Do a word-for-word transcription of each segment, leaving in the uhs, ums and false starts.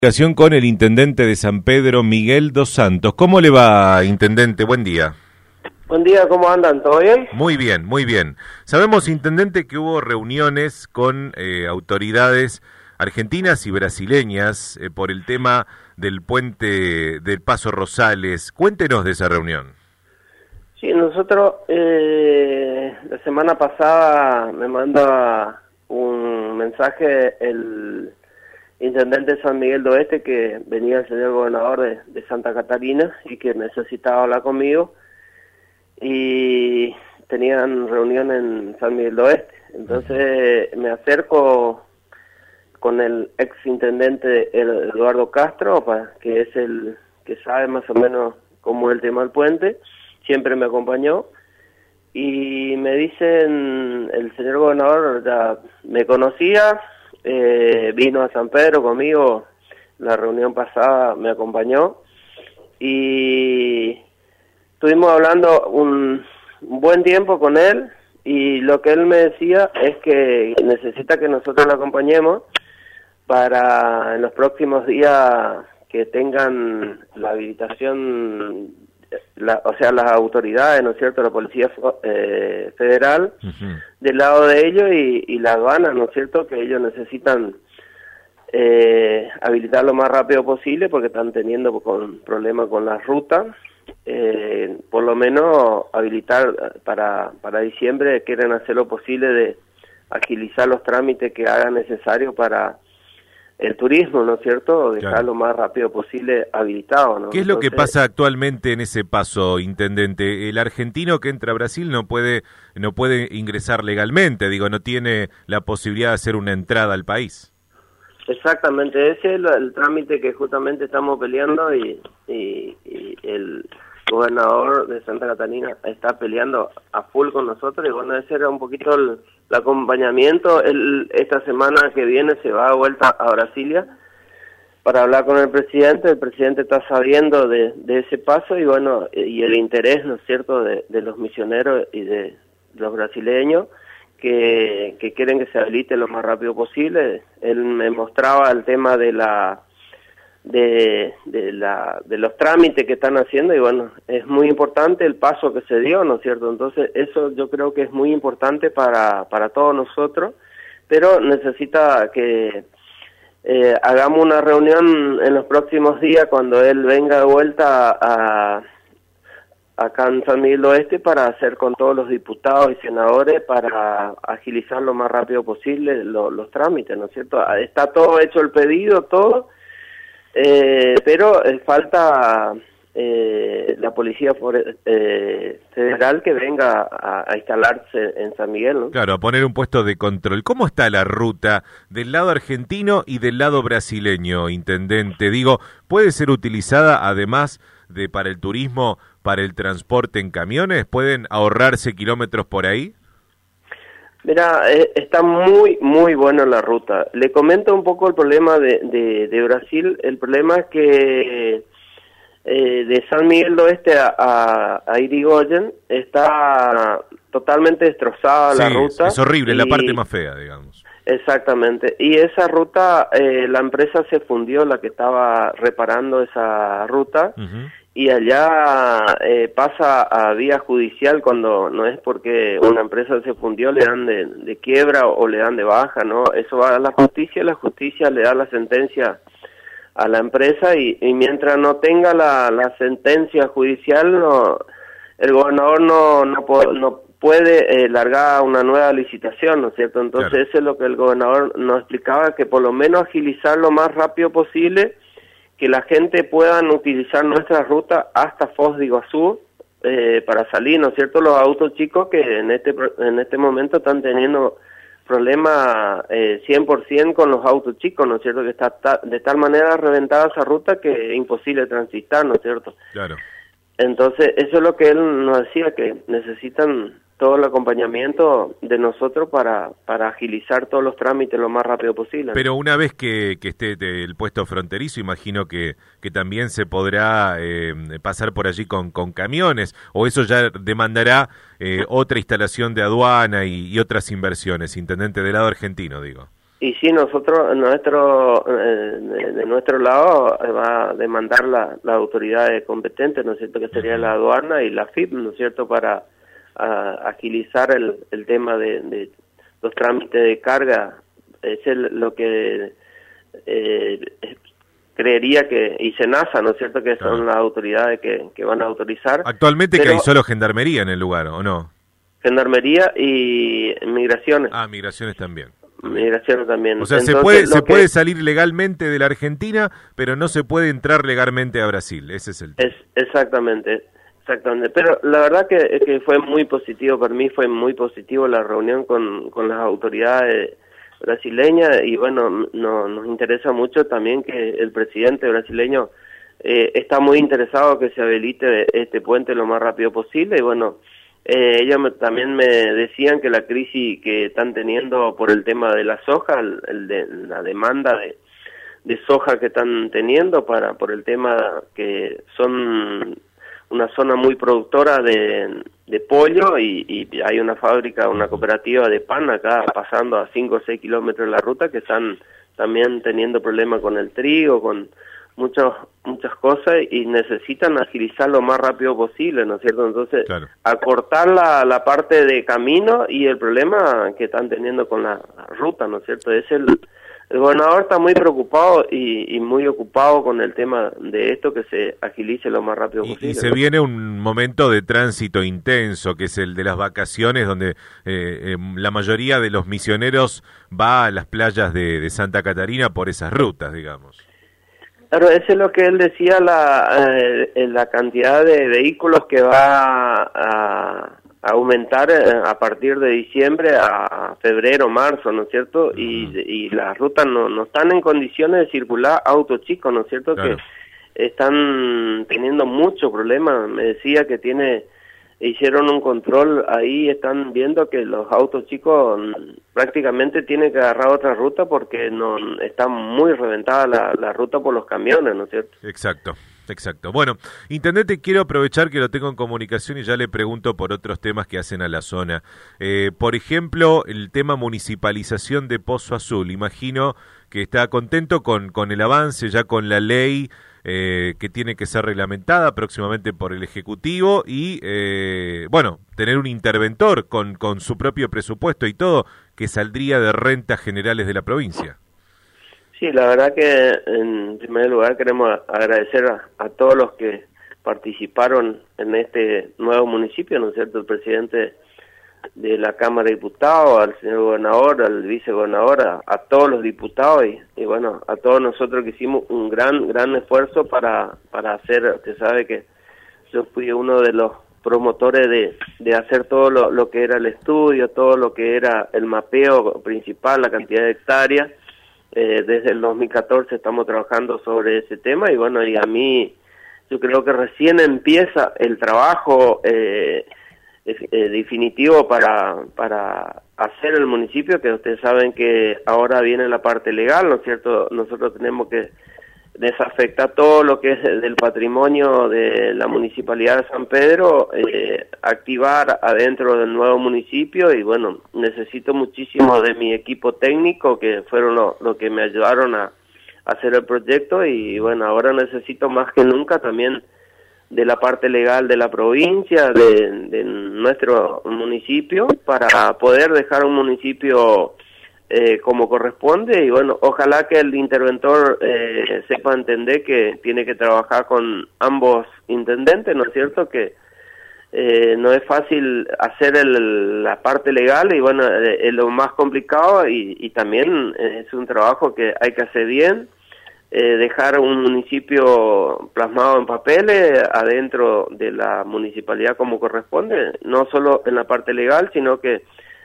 Comunicación con el intendente de San Pedro, Miguel Dos Santos. ¿Cómo le va, intendente? Buen día. Buen día, ¿cómo andan? ¿Todo bien? Muy bien, muy bien. Sabemos, intendente, que hubo reuniones con eh, autoridades argentinas y brasileñas eh, por el tema del puente del Paso Rosales. Cuéntenos de esa reunión. Sí, nosotros eh, la semana pasada me manda un mensaje el intendente de San Miguel del Oeste, que venía el señor gobernador de, de Santa Catarina y que necesitaba hablar conmigo, y tenían reunión en San Miguel del Oeste. Entonces me acerco con el ex intendente Eduardo Castro, para, que es el que sabe más o menos cómo es el tema del puente, siempre me acompañó, y me dicen, el señor gobernador ya me conocía, eh, vino a San Pedro conmigo, la reunión pasada me acompañó, y estuvimos hablando un, un buen tiempo con él, y lo que él me decía es que necesita que nosotros lo acompañemos para en los próximos días que tengan la habilitación, la, o sea, las autoridades, ¿no es cierto?, la Policía eh, Federal, uh-huh. del lado de ellos, y, y la aduana, ¿no es cierto?, que ellos necesitan eh, habilitar lo más rápido posible porque están teniendo con, problemas con las rutas. Eh, por lo menos habilitar para, para diciembre, quieren hacer lo posible de agilizar los trámites que hagan necesarios para el turismo, ¿no es cierto?, dejar claro. lo más rápido posible habilitado, ¿no? ¿Qué es lo Entonces, que pasa actualmente en ese paso, intendente? El argentino que entra a Brasil no puede no puede ingresar legalmente, digo, no tiene la posibilidad de hacer una entrada al país. Exactamente, ese es el, el trámite que justamente estamos peleando, y, y, y el gobernador de Santa Catarina está peleando a full con nosotros, y bueno, ese era un poquito el, el acompañamiento. Él, esta semana que viene se va de vuelta a Brasilia para hablar con el presidente. El presidente está sabiendo de, de ese paso, y bueno, y el interés, ¿no es cierto?, de, de los misioneros y de los brasileños, que, que quieren que se habilite lo más rápido posible. Él me mostraba el tema de la de de la de los trámites que están haciendo, y bueno, es muy importante el paso que se dio, ¿no es cierto? Entonces eso yo creo que es muy importante para para todos nosotros, pero necesita que eh, hagamos una reunión en los próximos días cuando él venga de vuelta a acá en San Miguel del Oeste, para hacer con todos los diputados y senadores para agilizar lo más rápido posible lo, los trámites, ¿no es cierto? Está todo hecho, el pedido, todo, eh, pero eh, falta eh, la Policía eh, Federal que venga a, a instalarse en San Miguel, ¿no? Claro, a poner un puesto de control. ¿Cómo está la ruta del lado argentino y del lado brasileño, intendente? Digo, ¿puede ser utilizada además de para el turismo, para el transporte en camiones? ¿Pueden ahorrarse kilómetros por ahí? Mira, eh, está muy, muy buena la ruta. Le comento un poco el problema de, de, de Brasil. El problema es que eh, de San Miguel del Oeste a, a, a Irigoyen está totalmente destrozada, sí, la ruta. Es horrible, y la parte más fea, digamos. Exactamente, y esa ruta, eh, la empresa se fundió, la que estaba reparando esa ruta, uh-huh. y allá eh, pasa a vía judicial cuando no es porque una empresa se fundió, le dan de, de quiebra o, o le dan de baja, ¿no? Eso va a la justicia, la justicia le da la sentencia a la empresa, y, y mientras no tenga la, la sentencia judicial, no, el gobernador no, no, po, no puede eh, largar una nueva licitación, ¿no es cierto? Entonces claro. Eso es lo que el gobernador nos explicaba, que por lo menos agilizar lo más rápido posible, que la gente puedan utilizar nuestra ruta hasta Foz de Iguazú eh, para salir, ¿no es cierto? Los autos chicos que en este en este momento están teniendo problemas eh, cien por ciento con los autos chicos, ¿no es cierto? Que está ta, de tal manera reventada esa ruta que es imposible transitar, ¿no es cierto? Claro. Entonces eso es lo que él nos decía, que necesitan todo el acompañamiento de nosotros para para agilizar todos los trámites lo más rápido posible. Pero una vez que, que esté el puesto fronterizo, imagino que, que también se podrá eh, pasar por allí con, con camiones, o eso ya demandará eh, otra instalación de aduana y, y otras inversiones, intendente, del lado argentino, digo. Y sí, nosotros, nuestro, eh, de, de nuestro lado, va a demandar la, las autoridades competentes, ¿no es cierto?, que sería la aduana y la F I P, ¿no es cierto?, para a, agilizar el, el tema de, de los trámites de carga. Es el, lo que eh, creería que, y SENASA, ¿no es cierto?, que son claro. las autoridades que, que van a autorizar. Actualmente pero, que hay solo Gendarmería en el lugar, ¿o no? Gendarmería y Migraciones. Ah, Migraciones también. Migración también. O sea, Entonces, se puede se que... puede salir legalmente de la Argentina, pero no se puede entrar legalmente a Brasil. Ese es el tema. Es, exactamente, exactamente. Pero la verdad que, que fue muy positivo, para mí fue muy positivo la reunión con, con las autoridades brasileñas y bueno, no, nos interesa mucho también que el presidente brasileño eh, está muy interesado que se habilite este puente lo más rápido posible y bueno, Eh, ellos me, también me decían que la crisis que están teniendo por el tema de la soja, el, el de, la demanda de, de soja que están teniendo para por el tema que son una zona muy productora de, de pollo y, y hay una fábrica, una cooperativa de pan acá pasando a cinco o seis kilómetros de la ruta que están también teniendo problemas con el trigo, con muchas muchas cosas y necesitan agilizar lo más rápido posible, ¿no es cierto? Entonces, claro. acortar la, la parte de camino y el problema que están teniendo con la ruta, ¿no es cierto? Es el, el gobernador está muy preocupado y, y muy ocupado con el tema de esto, que se agilice lo más rápido y, posible. Y se ¿no? viene un momento de tránsito intenso, que es el de las vacaciones, donde eh, eh, la mayoría de los misioneros va a las playas de, de Santa Catarina por esas rutas, digamos. Claro, eso es lo que él decía, la eh, la cantidad de vehículos que va a, a aumentar a partir de diciembre a febrero, marzo, ¿no es cierto? Y, y las rutas no, no están en condiciones de circular autos chicos, ¿no es cierto? Claro. Que están teniendo mucho problema. Me decía que tiene hicieron un control ahí, están viendo que los autos chicos prácticamente tienen que agarrar otra ruta porque no está muy reventada la, la ruta por los camiones, ¿no es cierto? Exacto, exacto. Bueno, intendente, quiero aprovechar que lo tengo en comunicación y ya le pregunto por otros temas que hacen a la zona. Eh, por ejemplo, el tema municipalización de Pozo Azul. Imagino que está contento con, con el avance, ya con la ley Eh, que tiene que ser reglamentada próximamente por el Ejecutivo y, eh, bueno, tener un interventor con, con su propio presupuesto y todo, que saldría de rentas generales de la provincia. Sí, la verdad que en primer lugar queremos agradecer a, a todos los que participaron en este nuevo municipio, ¿no es cierto?, el presidente de la Cámara de Diputados, al señor gobernador, al vicegobernador, a, a todos los diputados y, y bueno, a todos nosotros que hicimos un gran, gran esfuerzo para, para hacer, usted sabe que yo fui uno de los promotores de, de hacer todo lo, lo que era el estudio, todo lo que era el mapeo principal, la cantidad de hectáreas, eh, desde el dos mil catorce estamos trabajando sobre ese tema y bueno, y a mí, yo creo que recién empieza el trabajo, eh, Eh, definitivo para para hacer el municipio, que ustedes saben que ahora viene la parte legal, ¿no es cierto? Nosotros tenemos que desafectar todo lo que es del patrimonio de la Municipalidad de San Pedro, eh, activar adentro del nuevo municipio y bueno, necesito muchísimo de mi equipo técnico, que fueron los lo que me ayudaron a, a hacer el proyecto y bueno, ahora necesito más que nunca también de la parte legal de la provincia, de, de nuestro municipio, para poder dejar un municipio eh, como corresponde y bueno, ojalá que el interventor eh, sepa entender que tiene que trabajar con ambos intendentes, ¿no es cierto?, que eh, no es fácil hacer el, la parte legal y bueno, eh, es lo más complicado y, y también es un trabajo que hay que hacer bien. Eh, dejar un municipio plasmado en papeles adentro de la municipalidad como corresponde, no solo en la parte legal, sino que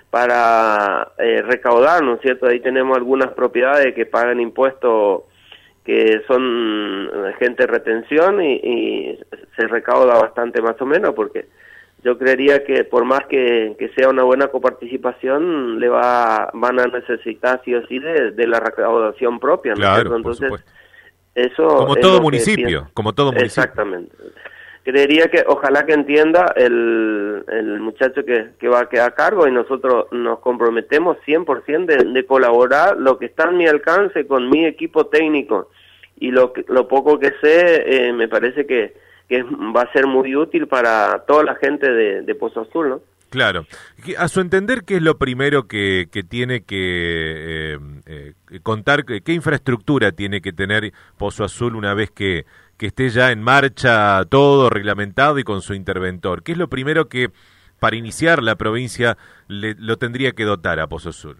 para eh, recaudar, ¿no es cierto? Ahí tenemos algunas propiedades que pagan impuestos que son gente de retención y, y se recauda bastante más o menos, porque yo creería que por más que, que sea una buena coparticipación, le va van a necesitar sí o sí de, de la recaudación propia, ¿no? Claro, Entonces, por supuesto. eso como todo municipio, como todo municipio. Exactamente. creería que ojalá que entienda el, el muchacho que, que va a quedar a cargo, y nosotros nos comprometemos cien por ciento de, de colaborar lo que está en mi alcance con mi equipo técnico, y lo, lo poco que sé eh, me parece que, que va a ser muy útil para toda la gente de, de Pozo Azul, ¿no? Claro. A su entender, ¿qué es lo primero que, que tiene que eh, eh, contar? ¿Qué infraestructura tiene que tener Pozo Azul una vez que, que esté ya en marcha todo reglamentado y con su interventor? ¿Qué es lo primero que, para iniciar, la provincia le, lo tendría que dotar a Pozo Azul?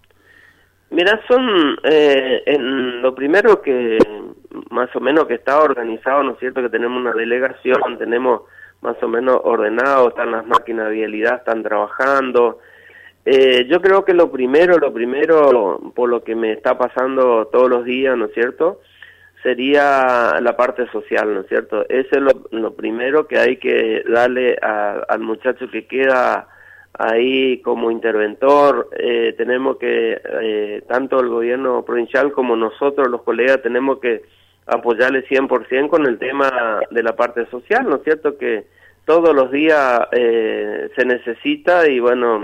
Mira, son eh, en lo primero que más o menos que está organizado, ¿no es cierto? Que tenemos una delegación, tenemos más o menos ordenado, están las máquinas de vialidad, están trabajando. Eh, yo creo que lo primero, lo primero, por lo que me está pasando todos los días, ¿no es cierto?, sería la parte social, ¿no es cierto? Eso es lo, lo primero que hay que darle a, al muchacho que queda ahí como interventor. Eh, tenemos que, eh, tanto el gobierno provincial como nosotros, los colegas, tenemos que apoyarle cien por ciento con el tema de la parte social, ¿no es cierto?, que todos los días eh, se necesita, y bueno,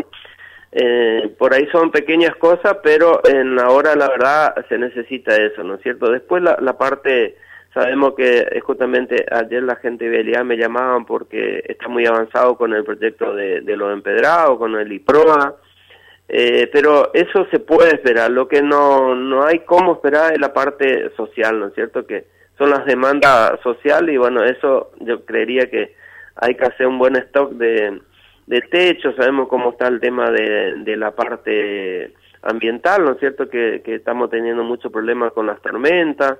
eh, por ahí son pequeñas cosas, pero en la hora, la verdad, se necesita eso, ¿no es cierto? Después la, la parte, sabemos que justamente ayer la gente de Vialidad me llamaban porque está muy avanzado con el proyecto de, de los empedrados, con el IPROA, eh, pero eso se puede esperar. Lo que no, no hay cómo esperar es la parte social, ¿no es cierto?, que son las demandas sociales, y bueno, eso yo creería que hay que hacer un buen stock de, de techo. Sabemos cómo está el tema de, de la parte ambiental, ¿no es cierto?, que, que estamos teniendo muchos problemas con las tormentas,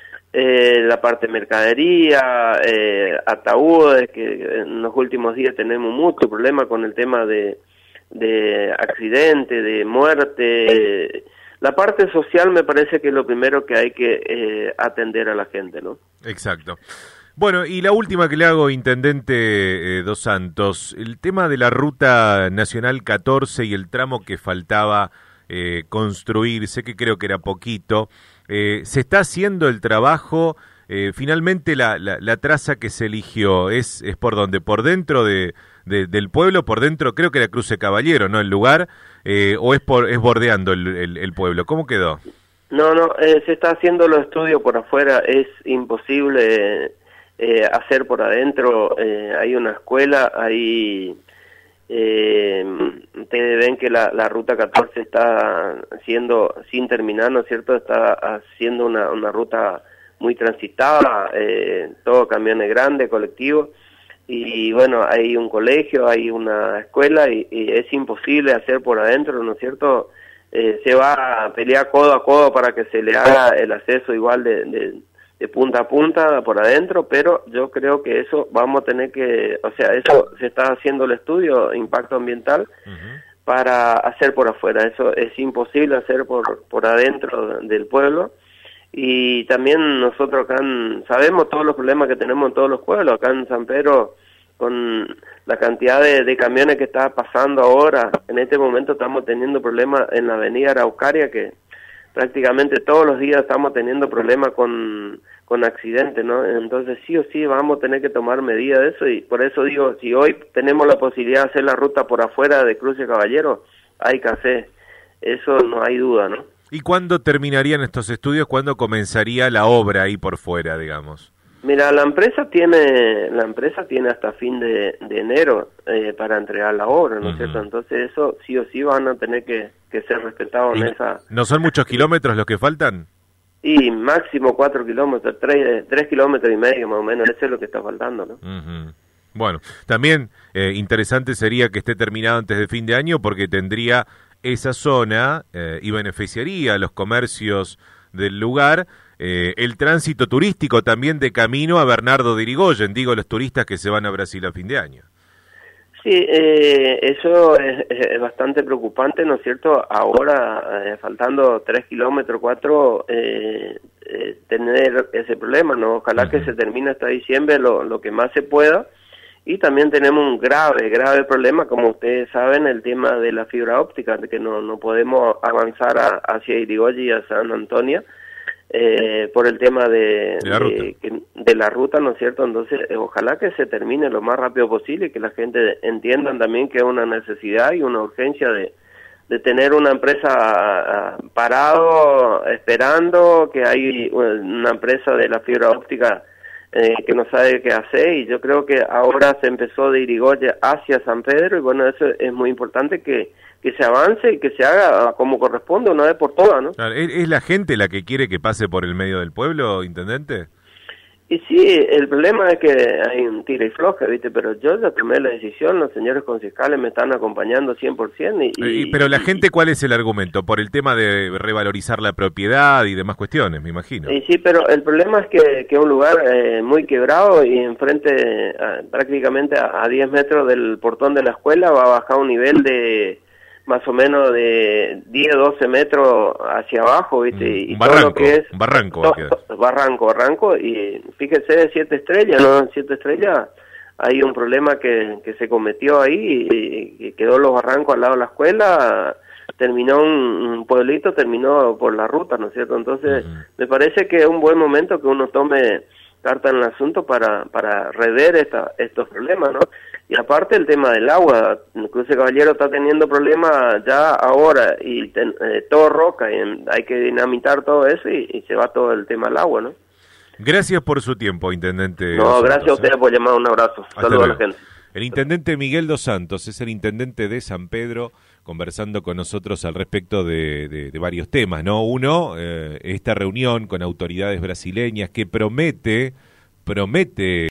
eh, la parte mercadería, eh, ataúdes, que en los últimos días tenemos mucho problema con el tema de, de accidente, de muerte. La parte social me parece que es lo primero que hay que eh, atender a la gente, ¿no? Exacto. Bueno, y la última que le hago, Intendente eh, Dos Santos, el tema de la Ruta Nacional catorce y el tramo que faltaba eh, construir, sé que creo que era poquito, eh, ¿se está haciendo el trabajo? Eh, finalmente la, la, la traza que se eligió, ¿es, es por dónde? ¿Por dentro de, de, del pueblo? ¿Por dentro? Creo que era Cruce Caballero, ¿no? El lugar, eh, ¿o es, por, es bordeando el, el, el pueblo? ¿Cómo quedó? No, no, eh, se está haciendo los estudios por afuera, es imposible... Eh, Eh, hacer por adentro. Eh, hay una escuela, hay, eh, ustedes ven que la, la ruta catorce está siendo, sin terminar, ¿no es cierto?, está haciendo una, una ruta muy transitada, eh, todo camiones grandes, colectivos, y bueno, hay un colegio, hay una escuela, y, y es imposible hacer por adentro, ¿no es cierto? Eh, se va a pelear codo a codo para que se le haga el acceso igual de, de de punta a punta por adentro, pero yo creo que eso vamos a tener que, o sea, eso se está haciendo el estudio impacto ambiental uh-huh. para hacer por afuera. Eso es imposible hacer por por adentro del pueblo. Y también nosotros acá en, sabemos todos los problemas que tenemos en todos los pueblos. Acá en San Pedro, con la cantidad de, de camiones que está pasando ahora, en este momento estamos teniendo problemas en la avenida Araucaria, que prácticamente todos los días estamos teniendo problemas con, con accidentes, ¿no? Entonces sí o sí vamos a tener que tomar medidas de eso, y por eso digo, si hoy tenemos la posibilidad de hacer la ruta por afuera de Cruce Caballero, hay que hacer, eso no hay duda, ¿no? ¿Y cuándo terminarían estos estudios? ¿Cuándo comenzaría la obra ahí por fuera, digamos? Mira, la empresa tiene la empresa tiene hasta fin de, de enero eh, para entregar la obra, ¿no es uh-huh. cierto? Entonces eso sí o sí van a tener que, que ser respetados en esa... ¿No son muchos kilómetros los que faltan? Y máximo cuatro kilómetros, tres, tres kilómetros y medio más o menos, eso es lo que está faltando, ¿no? Uh-huh. Bueno, también eh, interesante sería que esté terminado antes de fin de año, porque tendría esa zona eh, y beneficiaría a los comercios del lugar. Eh, el tránsito turístico también de camino a Bernardo de Irigoyen, digo, los turistas que se van a Brasil a fin de año. Sí, eh, eso es, es bastante preocupante, ¿no es cierto? Ahora, eh, faltando tres kilómetros, cuatro, eh, eh, tener ese problema, ¿no? Ojalá uh-huh. que se termine hasta diciembre lo, lo que más se pueda. Y también tenemos un grave, grave problema, como ustedes saben, el tema de la fibra óptica, de que no, no podemos avanzar a, hacia Irigoyen y a San Antonio. Eh, por el tema de, de, de, de la ruta, ¿no es cierto? Entonces, eh, ojalá que se termine lo más rápido posible y que la gente entienda también que es una necesidad y una urgencia de, de tener una empresa uh, parado, esperando, que hay una empresa de la fibra óptica eh, que no sabe qué hacer, y yo creo que ahora se empezó de Irigoyen hacia San Pedro, y bueno, eso es muy importante que que se avance y que se haga como corresponde una vez por todas, ¿no? Claro, ¿es, ¿es la gente la que quiere que pase por el medio del pueblo, intendente? Y sí, el problema es que hay un tira y floja, ¿viste? Pero yo ya tomé la decisión, los señores concejales me están acompañando cien por ciento. Y, y, Pero la y, gente, ¿cuál es el argumento? Por el tema de revalorizar la propiedad y demás cuestiones, me imagino. Y sí, pero el problema es que que es un lugar eh, muy quebrado y enfrente, a, prácticamente a, a diez metros del portón de la escuela, va a bajar un nivel de más o menos de diez, doce metros hacia abajo, ¿viste? Mm, y un barranco, todo lo que es un barranco. To, to, barranco, barranco, y fíjese, de siete estrellas, ¿no? En siete estrellas hay un problema que, que se cometió ahí, y, y quedó los barrancos al lado de la escuela, terminó un, un pueblito, terminó por la ruta, ¿no es cierto? Entonces, uh-huh. me parece que es un buen momento que uno tome carta en el asunto para, para rever esta, estos problemas, ¿no? Y aparte el tema del agua, Cruce Caballero está teniendo problemas ya ahora, y ten, eh, todo roca, y en, hay que dinamitar todo eso, y, y se va todo el tema del agua, ¿no? Gracias por su tiempo, intendente. No, Dos gracias Santos, a ustedes ¿eh? por llamar, un abrazo. Saludos a la gente. El intendente Miguel Dos Santos es el intendente de San Pedro, conversando con nosotros al respecto de, de, de varios temas, ¿no? Uno, eh, esta reunión con autoridades brasileñas que promete, promete